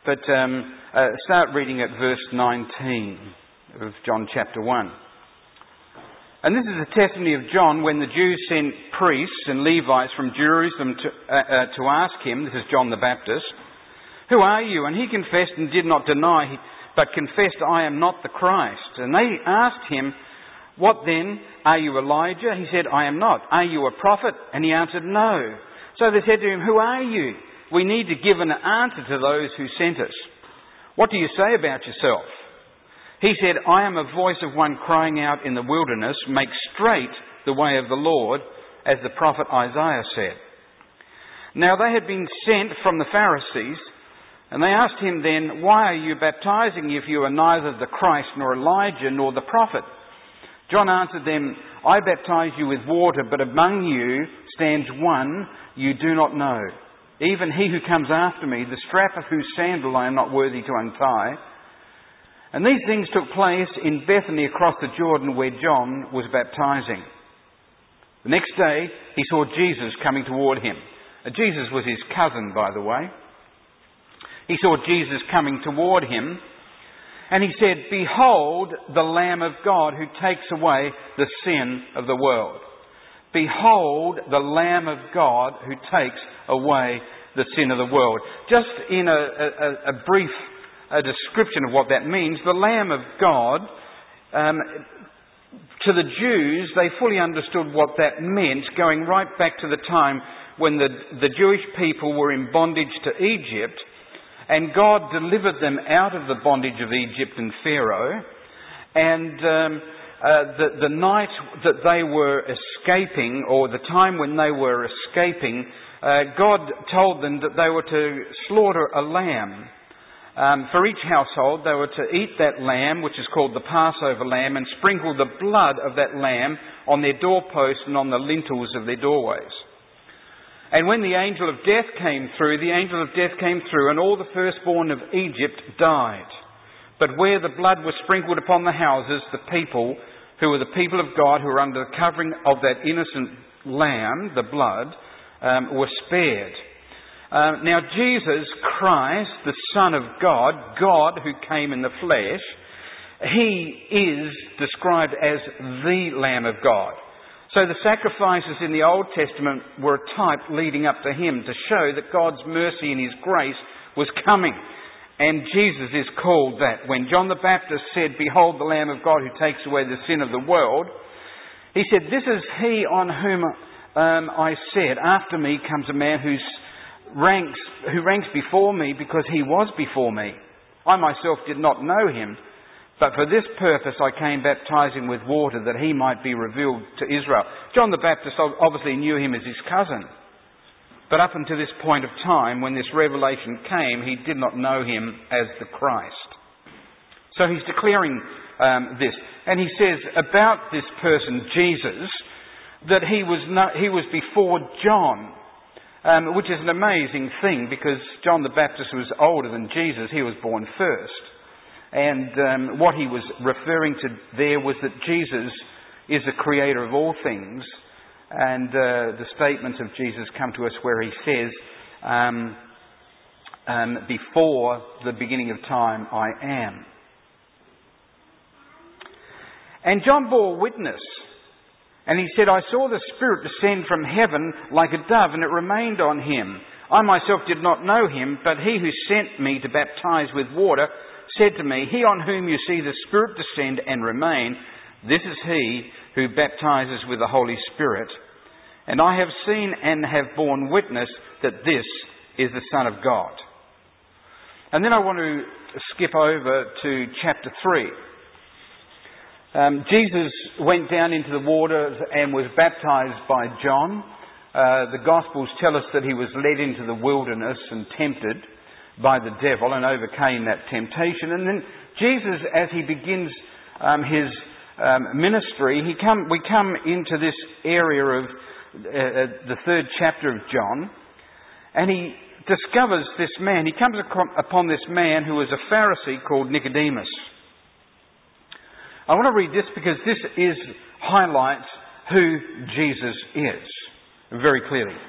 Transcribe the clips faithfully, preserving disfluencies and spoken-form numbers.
But um, uh, start reading at verse nineteen of John chapter one. And this is a testimony of John when the Jews sent priests and Levites from Jerusalem to, uh, uh, to ask him, this is John the Baptist, "Who are you?" And he confessed and did not deny, but confessed, "I am not the Christ." And they asked him, "What then? Are you Elijah?" He said, "I am not." "Are you a prophet?" And he answered, "No." So they said to him, "Who are you? We need to give an answer to those who sent us. What do you say about yourself?" He said, "I am a voice of one crying out in the wilderness, 'Make straight the way of the Lord,' as the prophet Isaiah said." Now they had been sent from the Pharisees, and they asked him then, "Why are you baptizing if you are neither the Christ nor Elijah nor the prophet?" John answered them, "I baptize you with water, but among you stands one you do not know, even he who comes after me, the strap of whose sandal I am not worthy to untie." And these things took place in Bethany across the Jordan where John was baptizing. The next day he saw Jesus coming toward him. Jesus was his cousin, by the way. He saw Jesus coming toward him, and he said, "Behold the Lamb of God who takes away the sin of the world." Behold the Lamb of God who takes away the sin of the world. Just in a, a, a brief a description of what that means, the Lamb of God, um, to the Jews, they fully understood what that meant, going right back to the time when the, the Jewish people were in bondage to Egypt, and God delivered them out of the bondage of Egypt and Pharaoh, and um, uh, the, the night that they were escaping, or the time when they were escaping, uh, God told them that they were to slaughter a lamb. Um, for each household, they were to eat that lamb, which is called the Passover lamb, and sprinkle the blood of that lamb on their doorposts and on the lintels of their doorways. And when the angel of death came through, the angel of death came through, and all the firstborn of Egypt died. But where the blood was sprinkled upon the houses, the people, who were the people of God, who were under the covering of that innocent lamb, the blood, um, were spared. Uh, now Jesus Christ, the Son of God, God who came in the flesh, he is described as the Lamb of God. So the sacrifices in the Old Testament were a type leading up to him to show that God's mercy and his grace was coming. And Jesus is called that. When John the Baptist said, "Behold the Lamb of God who takes away the sin of the world," he said, "This is he on whom um, I said, after me comes a man who's ranks, who ranks before me because he was before me. I myself did not know him, but for this purpose I came baptizing with water, that he might be revealed to Israel." John the Baptist obviously knew him as his cousin. But up until this point of time, when this revelation came, he did not know him as the Christ. So he's declaring um, this. And he says about this person, Jesus, that he was, no, he was before John. Um, which is an amazing thing, because John the Baptist was older than Jesus. He was born first. And um, what he was referring to there was that Jesus is the creator of all things. And uh, the statements of Jesus come to us where he says, um, um, "Before the beginning of time, I am." And John bore witness. And he said, "I saw the Spirit descend from heaven like a dove, and it remained on him. I myself did not know him, but he who sent me to baptize with water said to me, 'He on whom you see the Spirit descend and remain, this is he who baptizes with the Holy Spirit. And I have seen and have borne witness that this is the Son of God.'" And then I want to skip over to chapter three. Um, Jesus went down into the waters and was baptized by John. Uh, the Gospels tell us that he was led into the wilderness and tempted by the devil and overcame that temptation. And then Jesus, as he begins um, his um, ministry, he come, we come into this area of uh, the third chapter of John, and he discovers this man. He comes upon this man who was a Pharisee called Nicodemus. I want to read this because this is highlights who Jesus is very clearly.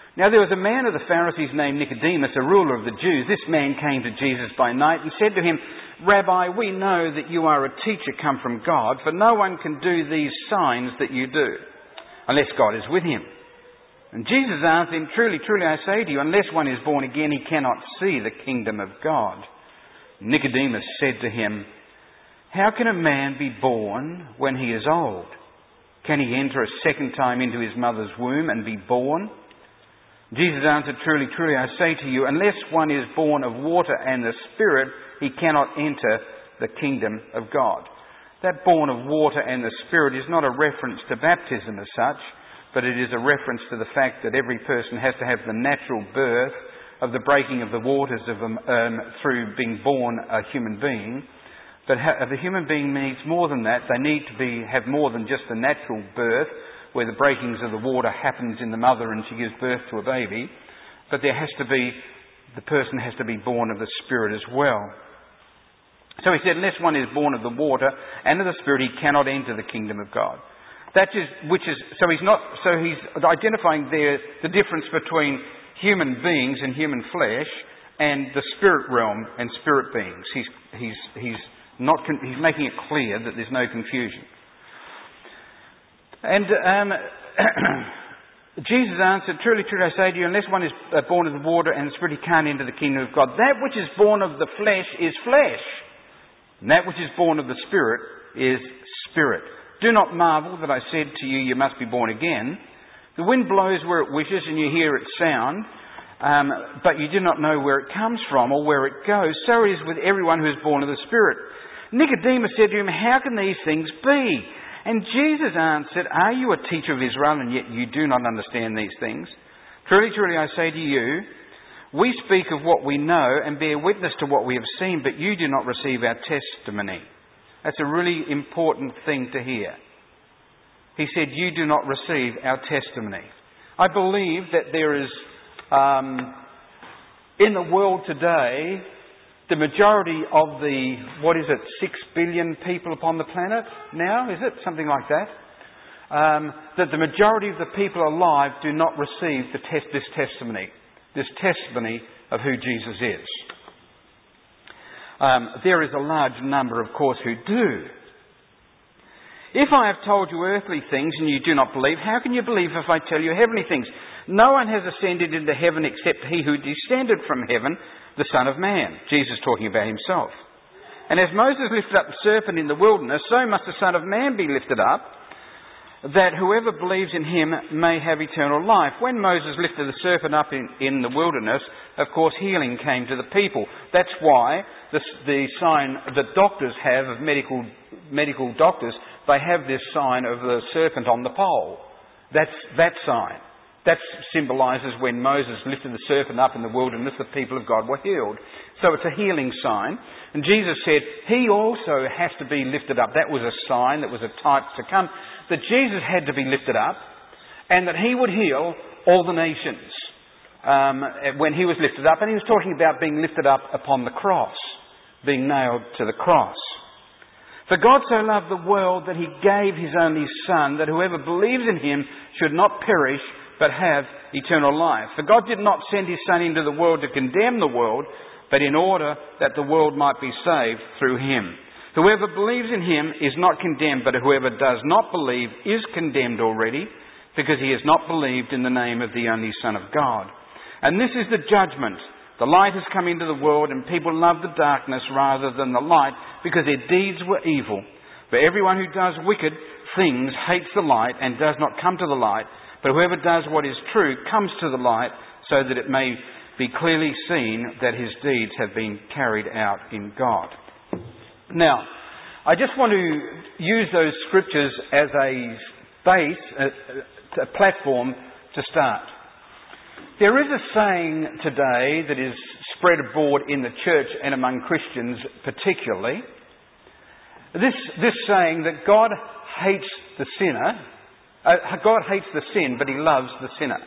Now there was a man of the Pharisees named Nicodemus, a ruler of the Jews. This man came to Jesus by night and said to him, "Rabbi, we know that you are a teacher come from God, for no one can do these signs that you do, unless God is with him." And Jesus answered him, "Truly, truly, I say to you, unless one is born again, he cannot see the kingdom of God." Nicodemus said to him, "How can a man be born when he is old? Can he enter a second time into his mother's womb and be born?" Jesus answered, "Truly, truly, I say to you, unless one is born of water and the Spirit, he cannot enter the kingdom of God." That born of water and the Spirit is not a reference to baptism as such, but it is a reference to the fact that every person has to have the natural birth of the breaking of the waters of um, um, through being born a human being. But ha- the human being needs more than that. They need to be have more than just the natural birth, where the breakings of the water happens in the mother and she gives birth to a baby. But there has to be, the person has to be born of the Spirit as well. So he said, unless one is born of the water and of the Spirit, he cannot enter the kingdom of God. That is, which is, so he's not, so he's identifying there the difference between human beings and human flesh and the spirit realm and spirit beings. He's, he's, he's not, he's making it clear that there's no confusion. And um, Jesus answered, "Truly, truly, I say to you, unless one is born of the water and the Spirit, he can't enter the kingdom of God. That which is born of the flesh is flesh, and that which is born of the Spirit is spirit. Do not marvel that I said to you, you must be born again. The wind blows where it wishes, and you hear its sound, um, but you do not know where it comes from or where it goes. So it is with everyone who is born of the Spirit." Nicodemus said to him, "How can these things be?" And Jesus answered, "Are you a teacher of Israel, and yet you do not understand these things? Truly, truly, I say to you, we speak of what we know and bear witness to what we have seen, but you do not receive our testimony." That's a really important thing to hear. He said, you do not receive our testimony. I believe that there is, um, in the world today, the majority of the, what is it, six billion people upon the planet now, is it? Something like that. Um, that the majority of the people alive do not receive the test, this testimony, this testimony of who Jesus is. Um, there is a large number, of course, who do. If I have told you earthly things and you do not believe, how can you believe if I tell you heavenly things? No one has ascended into heaven except he who descended from heaven, the Son of Man. Jesus talking about himself. And as Moses lifted up the serpent in the wilderness, so must the Son of Man be lifted up, that whoever believes in him may have eternal life. When Moses lifted the serpent up in, in the wilderness, of course healing came to the people. That's why the, the sign that doctors have of medical, medical doctors, they have this sign of the serpent on the pole. That's that sign. That symbolises when Moses lifted the serpent up in the wilderness, the people of God were healed. So it's a healing sign. And Jesus said he also has to be lifted up. That was a sign, that was a type to come. That Jesus had to be lifted up and that he would heal all the nations um, when he was lifted up. And he was talking about being lifted up upon the cross, being nailed to the cross. For God so loved the world that he gave his only Son, that whoever believes in him should not perish but have eternal life. For God did not send his Son into the world to condemn the world, but in order that the world might be saved through him. Whoever believes in him is not condemned, but whoever does not believe is condemned already, because he has not believed in the name of the only Son of God. And this is the judgment. The light has come into the world, and people love the darkness rather than the light, because their deeds were evil. For everyone who does wicked things hates the light and does not come to the light, but whoever does what is true comes to the light, so that it may be clearly seen that his deeds have been carried out in God. Now, I just want to use those scriptures as a base, a, a platform to start. There is a saying today that is spread abroad in the church and among Christians particularly. This, this saying that God hates the sinner, uh, God hates the sin, but he loves the sinner.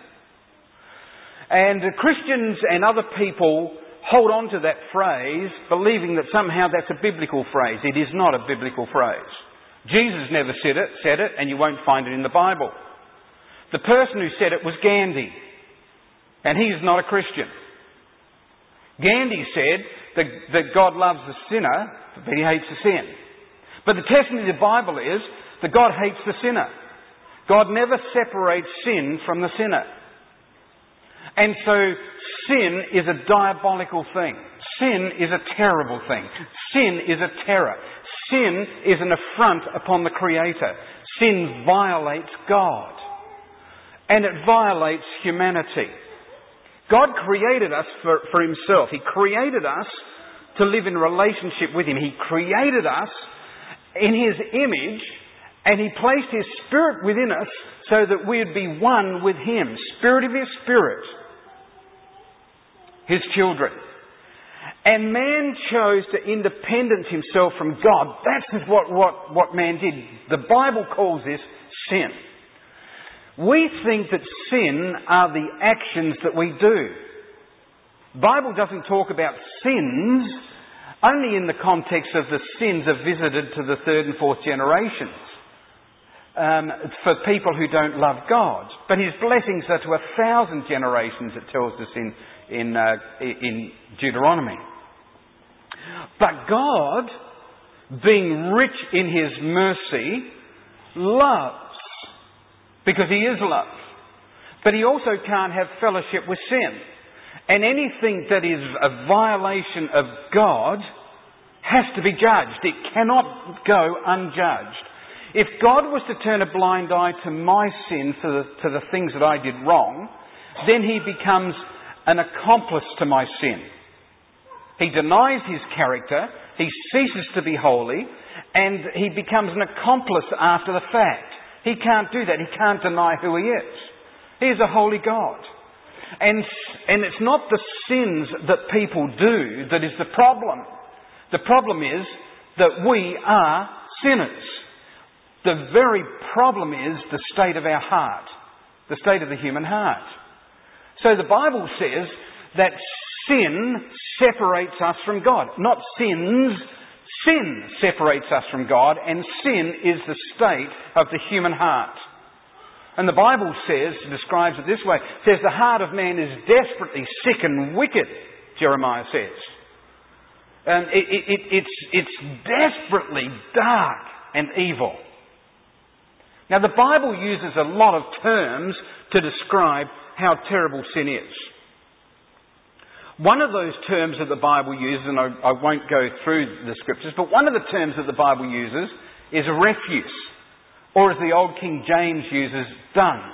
And Christians and other people hold on to that phrase, believing that somehow that's a biblical phrase. It is not a biblical phrase. Jesus never said it, said it, and you won't find it in the Bible. The person who said it was Gandhi. And he's not a Christian. Gandhi said that, that God loves the sinner, but he hates the sin. But the testimony of the Bible is that God hates the sinner. God never separates sin from the sinner. And so sin is a diabolical thing. Sin is a terrible thing. Sin is a terror. Sin is an affront upon the Creator. Sin violates God. And it violates humanity. God created us for, for Himself. He created us to live in relationship with Him. He created us in His image, and He placed His Spirit within us so that we would be one with Him. Spirit of His Spirit. His children. And man chose to independence himself from God. That's what, what, what man did. The Bible calls this sin. We think that sin are the actions that we do. The Bible doesn't talk about sins only in the context of the sins are visited to the third and fourth generations. Um, for people who don't love God. But His blessings are to a thousand generations, it tells us in, in, uh, in Deuteronomy. But God, being rich in His mercy, loves. Because He is love. But He also can't have fellowship with sin. And anything that is a violation of God has to be judged. It cannot go unjudged. If God was to turn a blind eye to my sin, to the, to the things that I did wrong, then He becomes an accomplice to my sin. He denies His character, He ceases to be holy, and He becomes an accomplice after the fact. He can't do that. He can't deny who He is. He is a holy God. And, and it's not the sins that people do that is the problem. The problem is that we are sinners. The very problem is the state of our heart, the state of the human heart. So the Bible says that sin separates us from God. Not sins, sin separates us from God, and sin is the state of the human heart. And the Bible says, describes it this way, says the heart of man is desperately sick and wicked, Jeremiah says. And it, it, it, it's, it's desperately dark and evil. Now the Bible uses a lot of terms to describe how terrible sin is. One of those terms that the Bible uses, and I, I won't go through the scriptures, but one of the terms that the Bible uses is refuse. Or as the old King James uses, dung.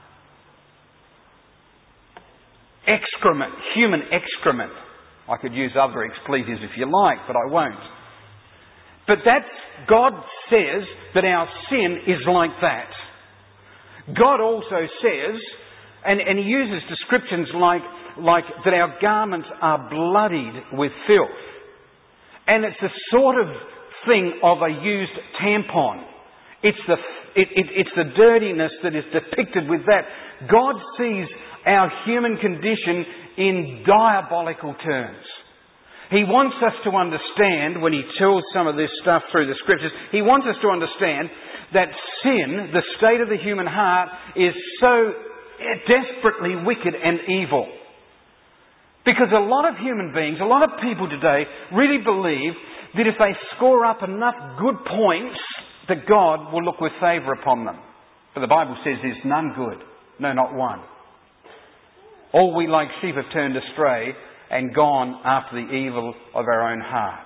Excrement, human excrement. I could use other expletives if you like, but I won't. But that's, God says that our sin is like that. God also says, and, and He uses descriptions like, like that our garments are bloodied with filth. And it's the sort of thing of a used tampon. It's the, it, it, it's the dirtiness that is depicted with that. God sees our human condition in diabolical terms. He wants us to understand, when He tells some of this stuff through the Scriptures, He wants us to understand that sin, the state of the human heart, is so desperately wicked and evil. Because a lot of human beings, a lot of people today, really believe that if they score up enough good points, that God will look with favour upon them. But the Bible says there's none good. No, not one. All we like sheep have turned astray and gone after the evil of our own heart.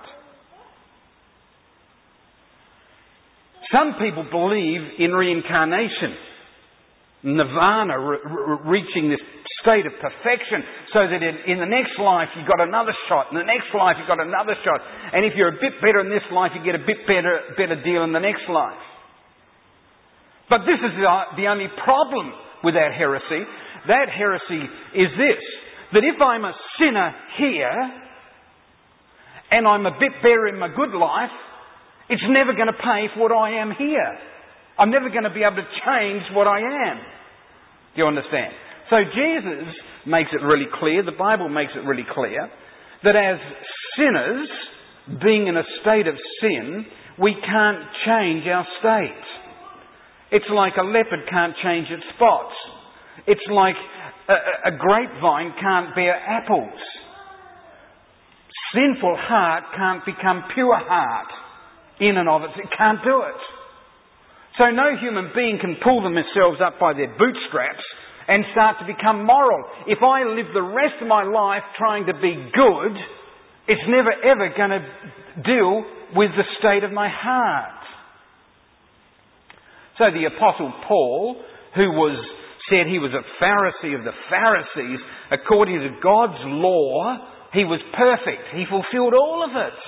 Some people believe in reincarnation. Nirvana, re- re- reaching this state of perfection, so that in, in the next life you've got another shot, in the next life you've got another shot, and if you're a bit better in this life you get a bit better, better deal in the next life. But this is the, the only problem with that heresy. That heresy is this, that if I'm a sinner here, and I'm a bit better in my good life, it's never going to pay for what I am here. I'm never going to be able to change what I am. Do you understand? So Jesus makes it really clear, the Bible makes it really clear, that as sinners, being in a state of sin, we can't change our state. It's like a leopard can't change its spots. It's like a, a grapevine can't bear apples. Sinful heart can't become pure heart in and of it. It can't do it. So no human being can pull themselves up by their bootstraps and start to become moral. If I live the rest of my life trying to be good, it's never ever going to deal with the state of my heart. So the Apostle Paul, who was said he was a Pharisee of the Pharisees, according to God's law, he was perfect. He fulfilled all of it.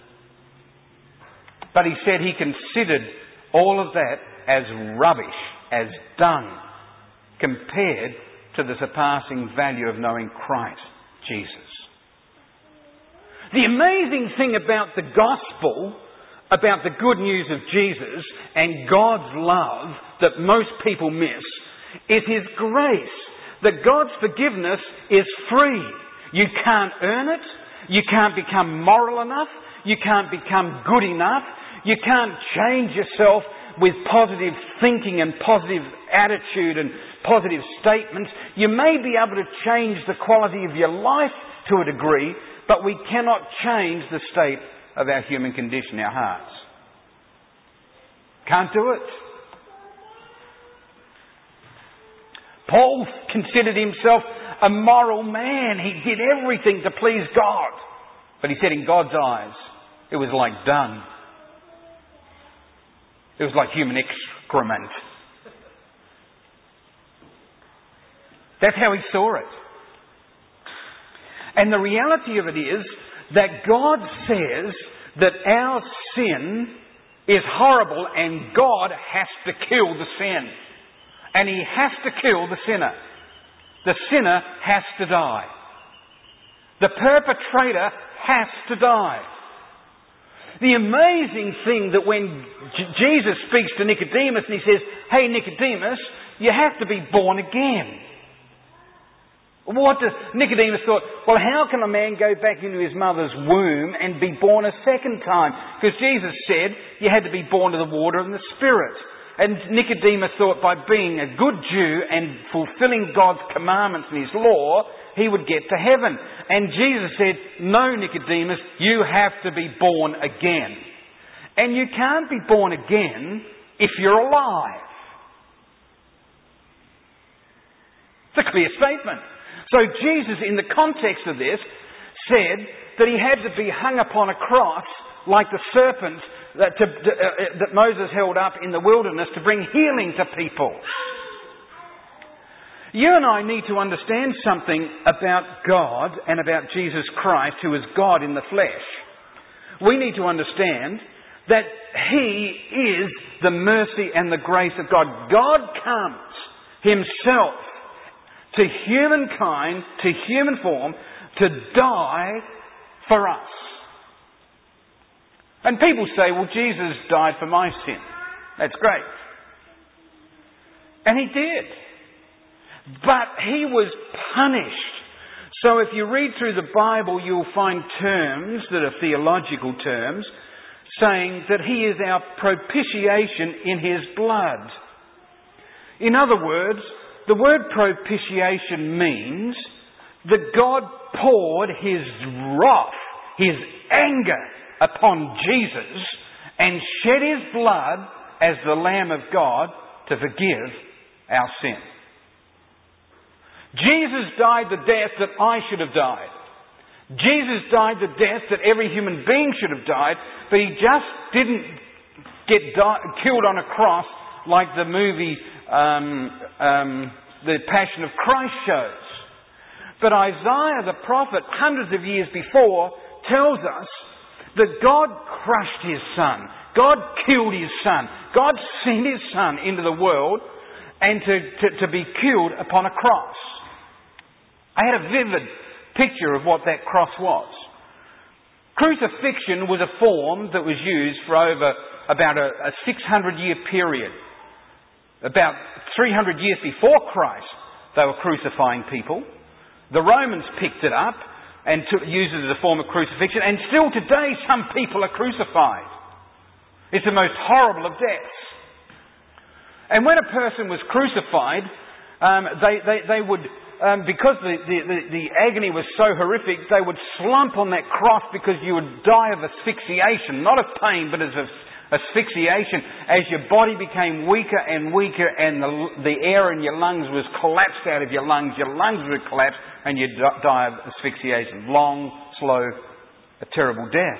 But he said he considered all of that as rubbish, as dung, compared to the surpassing value of knowing Christ Jesus. The amazing thing about the gospel, about the good news of Jesus and God's love that most people miss, is His grace. That God's forgiveness is free. You can't earn it. You can't become moral enough. You can't become good enough. You can't change yourself with positive thinking and positive attitude and positive statements. You may be able to change the quality of your life to a degree, but we cannot change the state of our human condition, our hearts. Can't do it. Paul considered himself a moral man. He did everything to please God. But he said in God's eyes, it was like dung. It was like human excrement. That's how he saw it. And the reality of it is that God says that our sin is horrible and God has to kill the sin. And He has to kill the sinner. The sinner has to die. The perpetrator has to die. The amazing thing that when J- Jesus speaks to Nicodemus and He says, "Hey Nicodemus, you have to be born again." What does Nicodemus thought? Well, how can a man go back into his mother's womb and be born a second time? Because Jesus said you had to be born of the water and the Spirit. And Nicodemus thought by being a good Jew and fulfilling God's commandments and His law, he would get to heaven. And Jesus said, "No, Nicodemus, you have to be born again." And you can't be born again if you're alive. It's a clear statement. So Jesus, in the context of this, said that He had to be hung upon a cross like the serpent that, to, to, uh, that Moses held up in the wilderness to bring healing to people. You and I need to understand something about God and about Jesus Christ, who is God in the flesh. We need to understand that He is the mercy and the grace of God. God comes Himself to humankind, to human form, to die for us. And people say, well, Jesus died for my sin. That's great. And He did. But He was punished. So if you read through the Bible, you'll find terms that are theological terms saying that He is our propitiation in His blood. In other words, the word propitiation means that God poured His wrath, His anger upon Jesus and shed His blood as the Lamb of God to forgive our sin. Jesus died the death that I should have died. Jesus died the death that every human being should have died, but He just didn't get di- killed on a cross like the movie um, um, The Passion of Christ shows. But Isaiah the prophet, hundreds of years before, tells us that God crushed His Son. God killed His Son. God sent His Son into the world and to, to, to be killed upon a cross. I had a vivid picture of what that cross was. Crucifixion was a form that was used for over about a, a six hundred year period. About three hundred years before Christ, they were crucifying people. The Romans picked it up and took, used it as a form of crucifixion. And still today, some people are crucified. It's the most horrible of deaths. And when a person was crucified, um, they, they, they would um, because the, the, the, the agony was so horrific, they would slump on that cross because you would die of asphyxiation. Not of pain, but as of asphyxiation. As your body became weaker and weaker and the, the air in your lungs was collapsed out of your lungs, your lungs would collapse and you'd die of asphyxiation. Long, slow, a terrible death.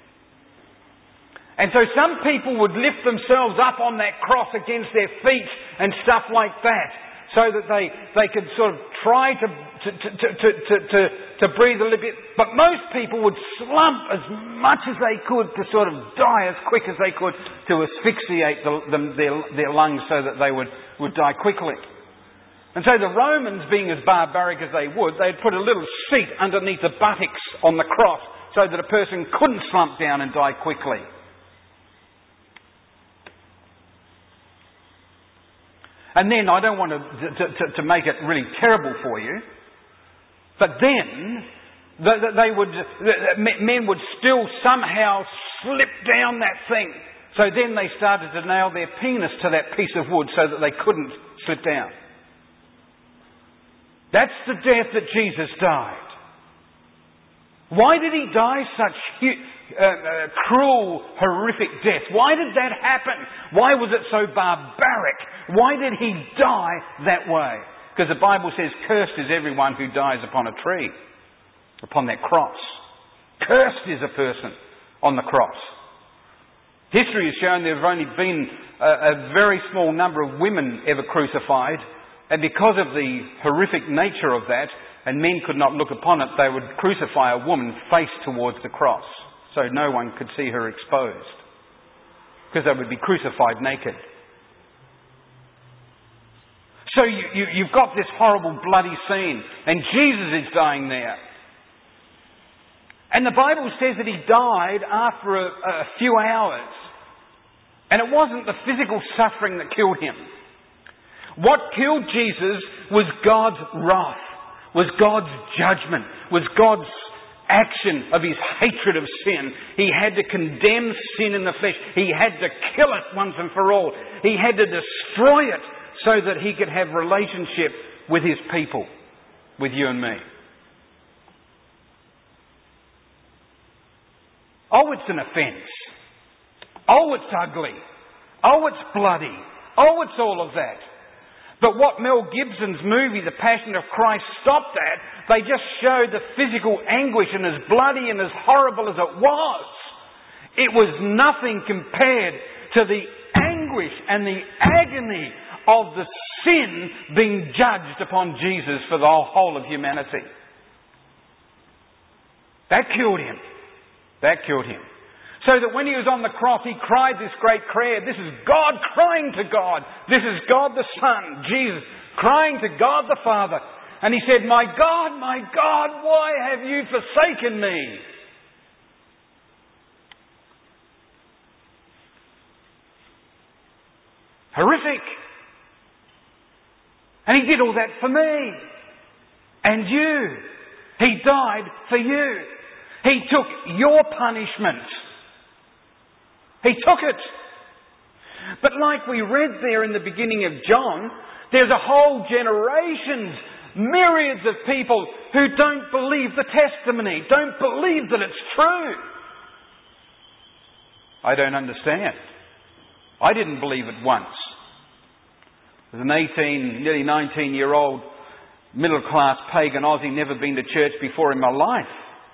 And so some people would lift themselves up on that cross against their feet and stuff like that, so that they, they could sort of try to, to, to, to, to, to, to breathe a little bit. But most people would slump as much as they could to sort of die as quick as they could to asphyxiate the, the, their, their lungs so that they would, would die quickly. And so the Romans, being as barbaric as they would, they'd put a little seat underneath the buttocks on the cross so that a person couldn't slump down and die quickly. And then, I don't want to, to, to, to make it really terrible for you, but then they would, men would still somehow slip down that thing. So then they started to nail their penis to that piece of wood so that they couldn't slip down. That's the death that Jesus died. Why did he die such hu- uh, uh, cruel, horrific death? Why did that happen? Why was it so barbaric? Why did he die that way? Because the Bible says, cursed is everyone who dies upon a tree, upon that cross. Cursed is a person on the cross. History has shown there have only been a, a very small number of women ever crucified, and because of the horrific nature of that, and men could not look upon it, they would crucify a woman face towards the cross, so no one could see her exposed, because they would be crucified naked. So you, you, you've got this horrible bloody scene, and Jesus is dying there. And the Bible says that he died after a, a few hours. And it wasn't the physical suffering that killed him. What killed Jesus was God's wrath, was God's judgment, was God's action of his hatred of sin. He had to condemn sin in the flesh. He had to kill it once and for all. He had to destroy it so that he could have relationship with his people, with you and me. Oh, it's an offence. Oh, it's ugly. Oh, it's bloody. Oh, it's all of that. But what Mel Gibson's movie, The Passion of Christ, stopped at, they just showed the physical anguish, and as bloody and as horrible as it was, it was nothing compared to the anguish and the agony of the sin being judged upon Jesus for the whole of humanity. That killed him. That killed him. So that when he was on the cross, he cried this great prayer. This is God crying to God. This is God the Son, Jesus, crying to God the Father. And he said, "My God, my God, why have you forsaken me?" Horrific. And he did all that for me. And you. He died for you. He took your punishment. He took it. But like we read there in the beginning of John, there's a whole generation, myriads of people who don't believe the testimony, don't believe that it's true. I don't understand. I didn't believe it once. As an eighteen, nearly nineteen-year-old, middle-class pagan Aussie, never been to church before in my life.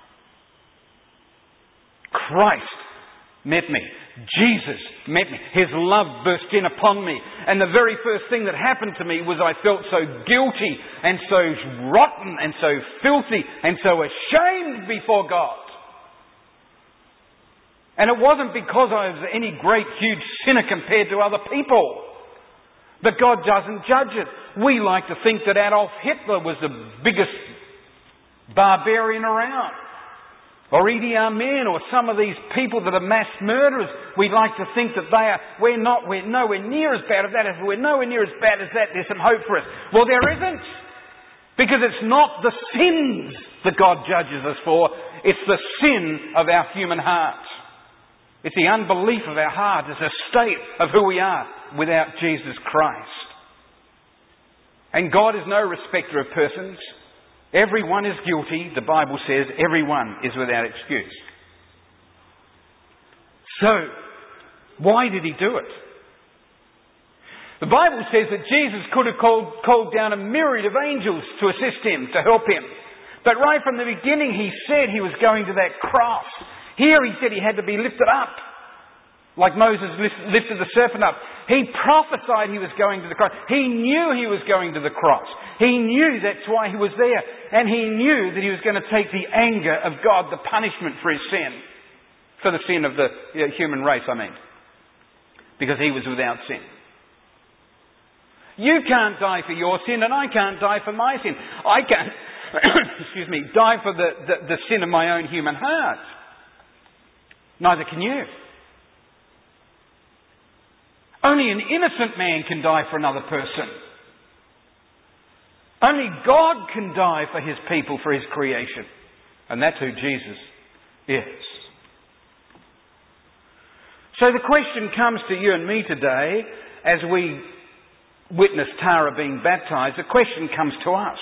Christ met me. Jesus met me. His love burst in upon me. And the very first thing that happened to me was I felt so guilty and so rotten and so filthy and so ashamed before God. And it wasn't because I was any great, huge sinner compared to other people. But God doesn't judge it. We like to think that Adolf Hitler was the biggest barbarian around. Or Idi Amin, or some of these people that are mass murderers. We like to think that they are, we're not, we're nowhere near as bad as that. If we're nowhere near as bad as that, there's some hope for us. Well, there isn't. Because it's not the sins that God judges us for. It's the sin of our human heart. It's the unbelief of our heart. It's a state of who we are without Jesus Christ. And God is no respecter of persons. Everyone is guilty. The Bible says everyone is without excuse. So, why did he do it? The Bible says that Jesus could have called, called down a myriad of angels to assist him, to help him. But right from the beginning he said he was going to that cross. Here he said he had to be lifted up, like Moses lifted the serpent up. He prophesied he was going to the cross. He knew he was going to the cross. He knew that's why he was there. And he knew that he was going to take the anger of God, the punishment for his sin. For the sin of the human race, I mean. Because he was without sin. You can't die for your sin, and I can't die for my sin. I can't, excuse me, die for the, the, the sin of my own human heart. Neither can you. Only an innocent man can die for another person. Only God can die for his people, for his creation. And that's who Jesus is. So the question comes to you and me today, as we witness Tara being baptised, the question comes to us.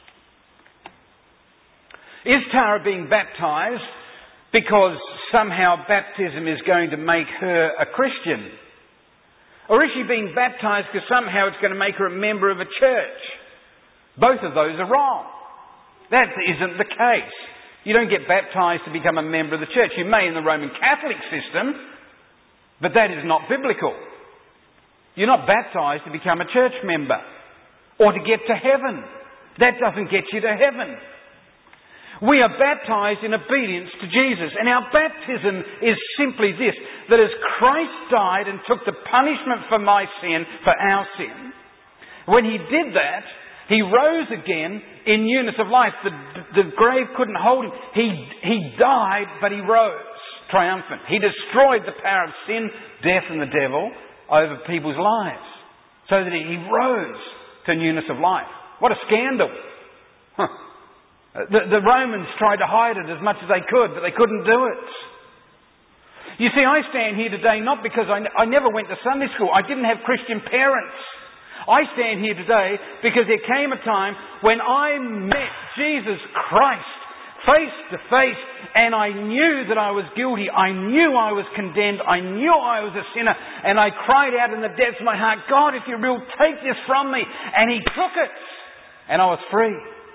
Is Tara being baptised because somehow baptism is going to make her a Christian? Or is she being baptised because somehow it's going to make her a member of a church? Both of those are wrong. That isn't the case. You don't get baptised to become a member of the church. You may in the Roman Catholic system, but that is not biblical. You're not baptised to become a church member or to get to heaven. That doesn't get you to heaven. We are baptised in obedience to Jesus. And our baptism is simply this, that as Christ died and took the punishment for my sin, for our sin, when he did that, he rose again in newness of life. The, the grave couldn't hold him. He, he died, but he rose triumphant. He destroyed the power of sin, death and the devil over people's lives, so that he rose to newness of life. What a scandal. Huh. The, the Romans tried to hide it as much as they could, but they couldn't do it. You see, I stand here today not because I, I never went to Sunday school. I didn't have Christian parents. I stand here today because there came a time when I met Jesus Christ face to face, and I knew that I was guilty. I knew I was condemned. I knew I was a sinner, and I cried out in the depths of my heart, God, if you're real, take this from me. And he took it, and I was free.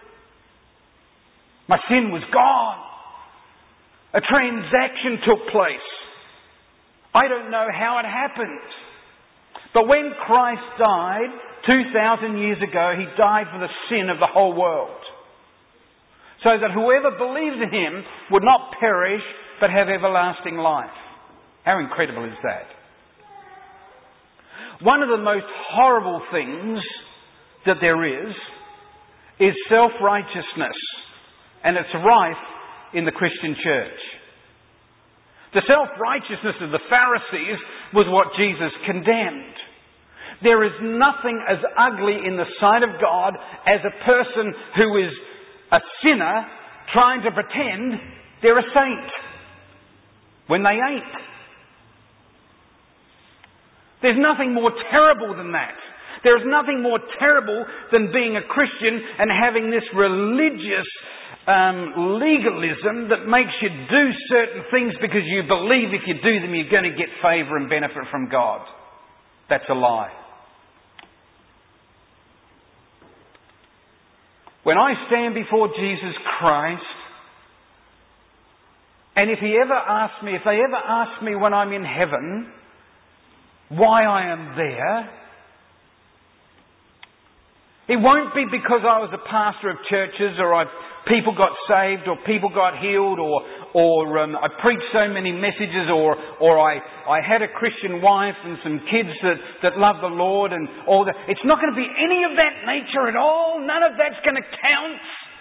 My sin was gone. A transaction took place. I don't know how it happened. But when Christ died two thousand years ago, he died for the sin of the whole world, so that whoever believes in him would not perish, but have everlasting life. How incredible is that? One of the most horrible things that there is, is self-righteousness. And it's rife in the Christian church. The self-righteousness of the Pharisees was what Jesus condemned. There is nothing as ugly in the sight of God as a person who is a sinner trying to pretend they're a saint when they ain't. There's nothing more terrible than that. There's nothing more terrible than being a Christian and having this religious um, legalism that makes you do certain things because you believe if you do them you're going to get favour and benefit from God. That's a lie. When I stand before Jesus Christ, and if he ever asks me, if they ever ask me when I'm in heaven why I am there, it won't be because I was a pastor of churches, or I, people got saved, or people got healed, or or um, I preached so many messages, or or I, I had a Christian wife and some kids that, that love the Lord and all that. It's not going to be any of that nature at all. None of that's going to count.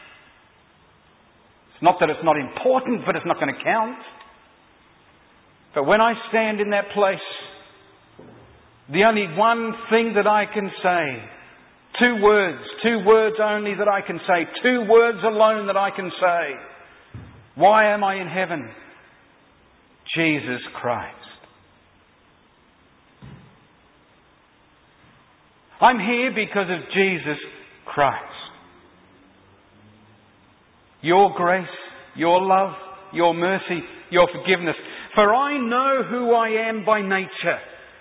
It's not that it's not important, but it's not going to count. But when I stand in that place, the only one thing that I can say, Two words, two words only that I can say, two words alone that I can say. Why am I in heaven? Jesus Christ. I'm here because of Jesus Christ. Your grace, your love, your mercy, your forgiveness. For I know who I am by nature.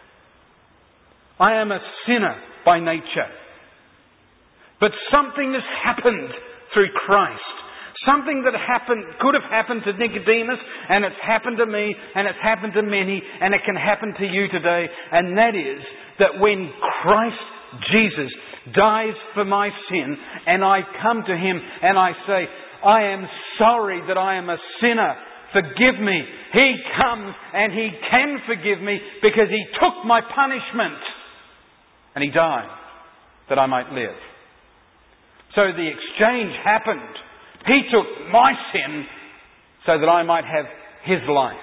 I am a sinner by nature. But something has happened through Christ. Something that happened, could have happened to Nicodemus, and it's happened to me, and it's happened to many, and it can happen to you today. And that is that when Christ Jesus dies for my sin, and I come to Him and I say, I am sorry that I am a sinner. Forgive me. He comes and He can forgive me because He took my punishment. And He died that I might live. So the exchange happened. He took my sin so that I might have His life.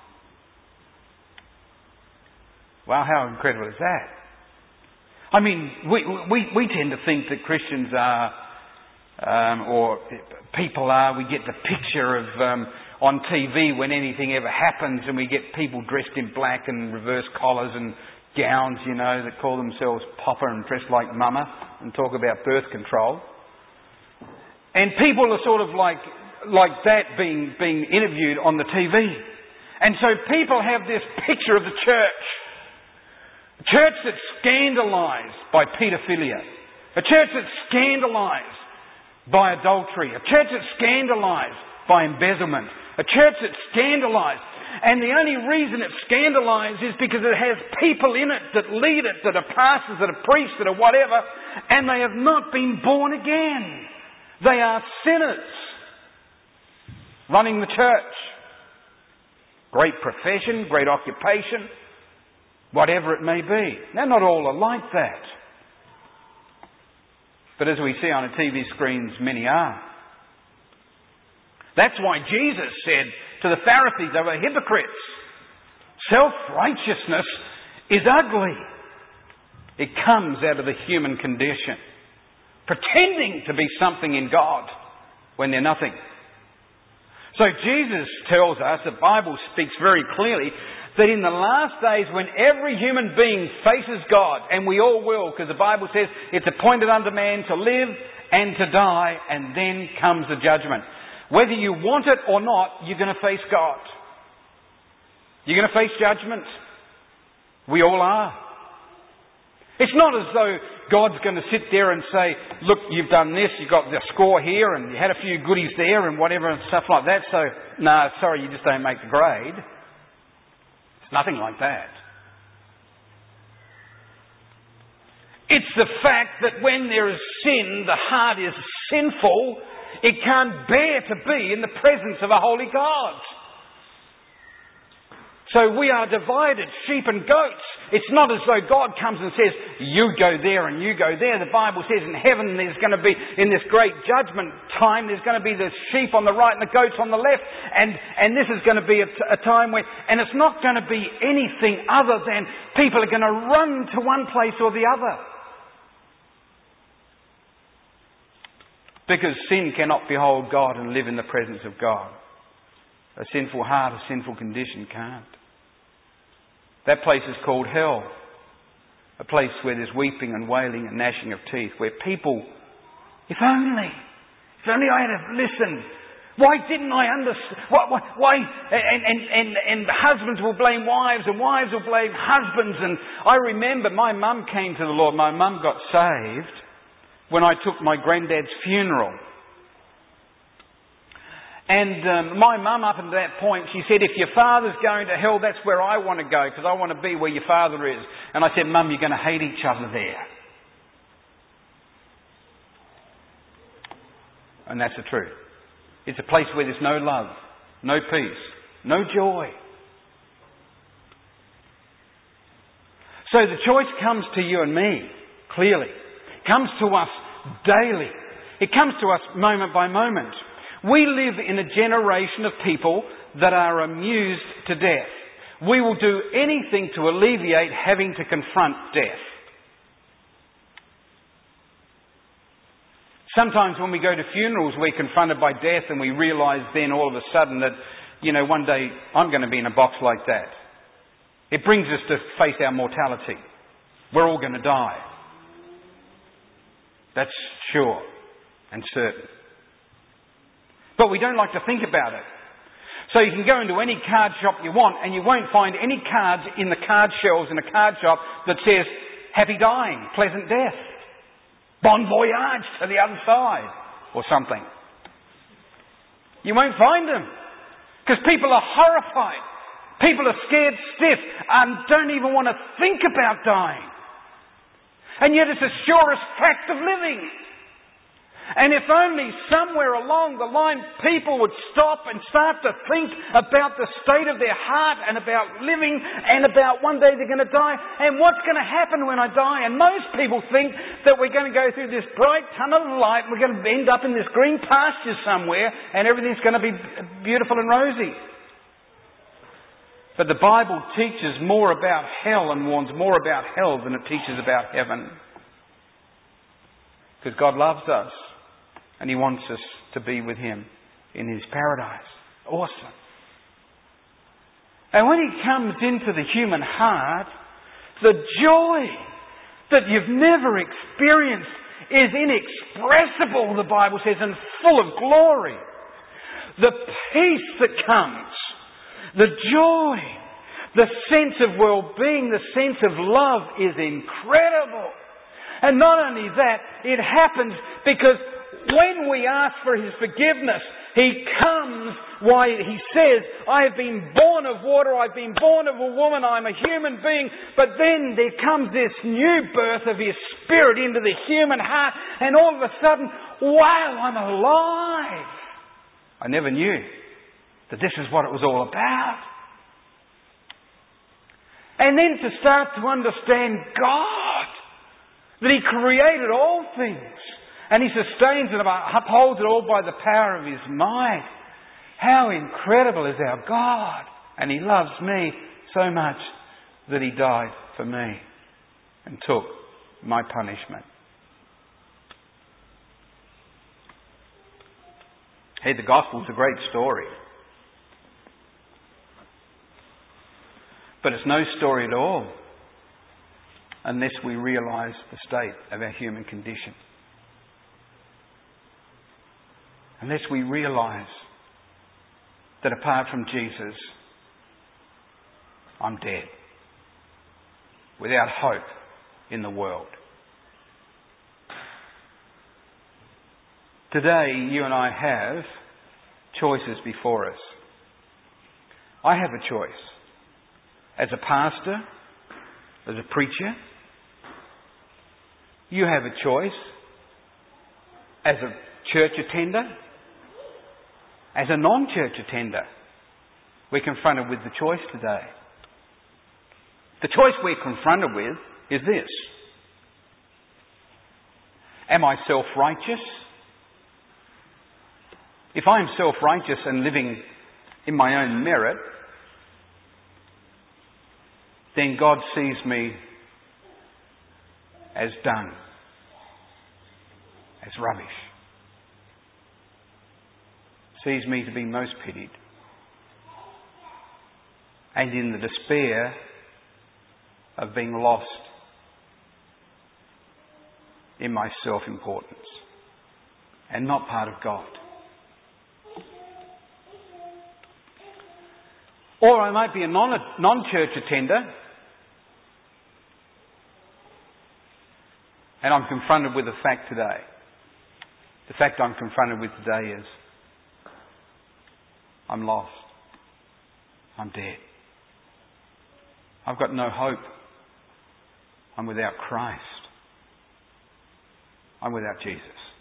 Wow, how incredible is that? I mean, we we, we tend to think that Christians are, um, or people are, we get the picture of um, on T V when anything ever happens, and we get people dressed in black and reverse collars and gowns, you know, that call themselves Papa and dress like Mama and talk about birth control. And people are sort of like like that being being interviewed on the T V. And so people have this picture of the church. A church that's scandalised by paedophilia. A church that's scandalised by adultery. A church that's scandalised by embezzlement. A church that's scandalised. And the only reason it's scandalised is because it has people in it that lead it, that are pastors, that are priests, that are whatever, and they have not been born again. They are sinners running the church. Great profession, great occupation, whatever it may be. Now, not all are like that. But as we see on the T V screens, many are. That's why Jesus said to the Pharisees, they were hypocrites. Self-righteousness is ugly. It comes out of the human condition. Pretending to be something in God when they're nothing. So Jesus tells us, the Bible speaks very clearly, that in the last days when every human being faces God, and we all will, because the Bible says it's appointed unto man to live and to die, and then comes the judgment. Whether you want it or not, you're going to face God. You're going to face judgment. We all are. It's not as though God's going to sit there and say, look, you've done this, you've got the score here, and you had a few goodies there, and whatever, and stuff like that, so, no, nah, sorry, you just don't make the grade. It's nothing like that. It's the fact that when there is sin, the heart is sinful, it can't bear to be in the presence of a holy God. So we are divided, sheep and goats. It's not as though God comes and says, you go there and you go there. The Bible says in heaven there's going to be, in this great judgment time, there's going to be the sheep on the right and the goats on the left. And, and this is going to be a, a time where, and it's not going to be anything other than people are going to run to one place or the other. Because sin cannot behold God and live in the presence of God. A sinful heart, a sinful condition can't. That place is called hell. A place where there's weeping and wailing and gnashing of teeth. Where people, if only, if only I had listened. Why didn't I understand? Why, why, why? And, and, and, and husbands will blame wives and wives will blame husbands. And I remember my mum came to the Lord. My mum got saved when I took my granddad's funeral. And um, my mum, up until that point, she said, if your father's going to hell, that's where I want to go, because I want to be where your father is. And I said, Mum, you're going to hate each other there. And that's the truth. It's a place where there's no love, no peace, no joy. So the choice comes to you and me, clearly. It comes to us daily. It comes to us moment by moment. We live in a generation of people that are amused to death. We will do anything to alleviate having to confront death. Sometimes when we go to funerals, we're confronted by death and we realise then all of a sudden that, you know, one day I'm going to be in a box like that. It brings us to face our mortality. We're all going to die. That's sure and certain. But we don't like to think about it. So you can go into any card shop you want and you won't find any cards in the card shelves in a card shop that says, happy dying, pleasant death, bon voyage to the other side, or something. You won't find them. Because people are horrified. People are scared stiff and don't even want to think about dying. And yet it's the surest fact of living. And if only somewhere along the line people would stop and start to think about the state of their heart and about living and about one day they're going to die and what's going to happen when I die. And most people think that we're going to go through this bright tunnel of light and we're going to end up in this green pasture somewhere and everything's going to be beautiful and rosy. But the Bible teaches more about hell and warns more about hell than it teaches about heaven. Because God loves us. And He wants us to be with Him in His paradise. Awesome. And when He comes into the human heart, the joy that you've never experienced is inexpressible, the Bible says, and full of glory. The peace that comes, the joy, the sense of well-being, the sense of love is incredible. And not only that, it happens because when we ask for His forgiveness, He comes, why He says, I have been born of water, I've been born of a woman, I'm a human being. But then there comes this new birth of His Spirit into the human heart, and all of a sudden, wow, I'm alive. I never knew that this is what it was all about. And then to start to understand God, that He created all things. And He sustains and upholds it all by the power of His might. How incredible is our God. And He loves me so much that He died for me and took my punishment. Hey, the Gospel's a great story. But it's no story at all unless we realise the state of our human condition. Unless we realise that apart from Jesus, I'm dead. Without hope in the world. Today, you and I have choices before us. I have a choice. As a pastor, as a preacher, you have a choice. As a church attender, as a non-church attender, we're confronted with the choice today. The choice we're confronted with is this. Am I self-righteous? If I am self-righteous and living in my own merit, then God sees me as done, as rubbish. Sees me to be most pitied. And in the despair of being lost in my self-importance and not part of God. Or I might be a non, non-church attender and I'm confronted with a fact today. The fact I'm confronted with today is I'm lost. I'm dead. I've got no hope. I'm without Christ. I'm without Jesus.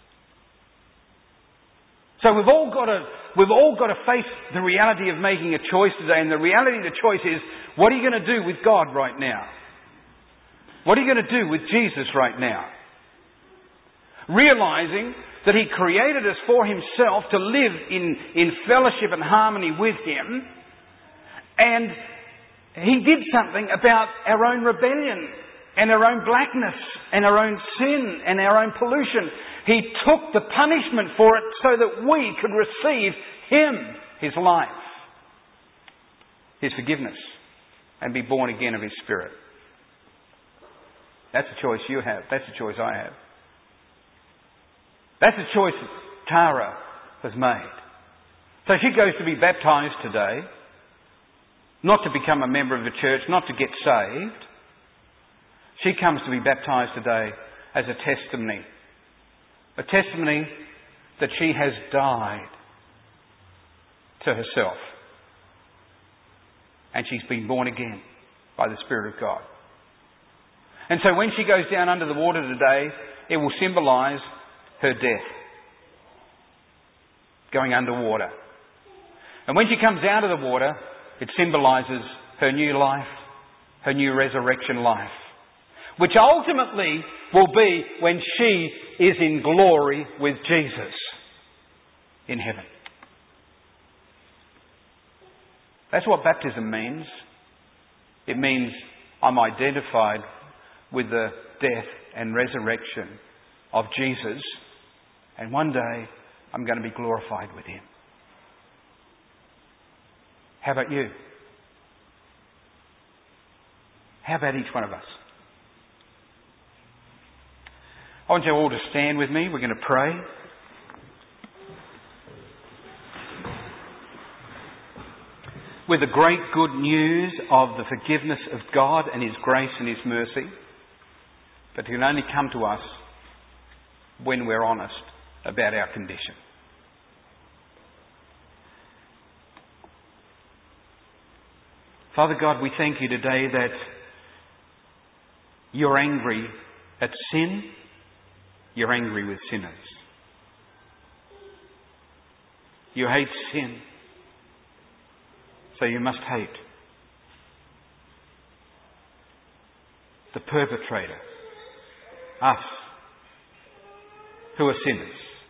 So we've all got to, we've all got to face the reality of making a choice today. And the reality of the choice is, what are you going to do with God right now? What are you going to do with Jesus right now? Realising that He created us for Himself to live in, in fellowship and harmony with Him. And He did something about our own rebellion and our own blackness and our own sin and our own pollution. He took the punishment for it so that we could receive Him, His life, His forgiveness, and be born again of His Spirit. That's a choice you have. That's a choice I have. That's a choice that Tara has made. So she goes to be baptised today, not to become a member of the church, not to get saved. She comes to be baptised today as a testimony. A testimony that she has died to herself. And she's been born again by the Spirit of God. And so when she goes down under the water today, it will symbolise her death. Going underwater. And when she comes out of the water, it symbolises her new life, her new resurrection life. Which ultimately will be when she is in glory with Jesus in heaven. That's what baptism means. It means I'm identified with the death and resurrection of Jesus, and one day I'm going to be glorified with Him. How about you? How about each one of us? I want you all to stand with me. We're going to pray. With the great good news of the forgiveness of God and His grace and His mercy. But it can only come to us when we're honest about our condition. Father God, we thank You today that You're angry at sin. You're angry with sinners. You hate sin. So You must hate the perpetrator, us, who are sinners.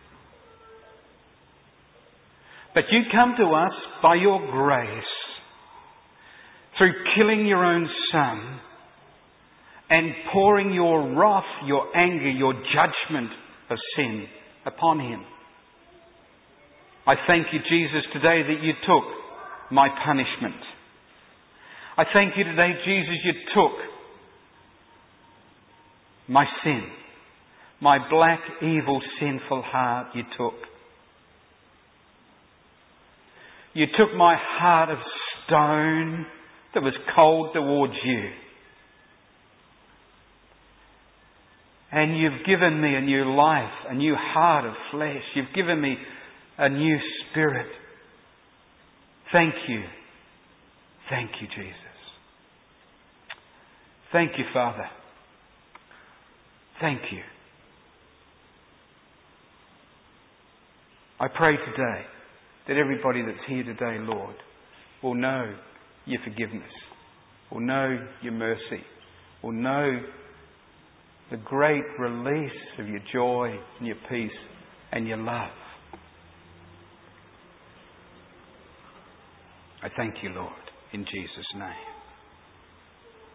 But You come to us by Your grace, through killing Your own Son and pouring Your wrath, Your anger, Your judgment of sin upon Him. I thank You, Jesus, today that You took my punishment. I thank You today, Jesus, You took my sin. My black, evil, sinful heart You took. You took my heart of stone that was cold towards You. And You've given me a new life, a new heart of flesh. You've given me a new spirit. Thank You. Thank You, Jesus. Thank You, Father. Thank You. I pray today that everybody that's here today, Lord, will know Your forgiveness, will know Your mercy, will know the great release of Your joy and Your peace and Your love. I thank You, Lord, in Jesus' name.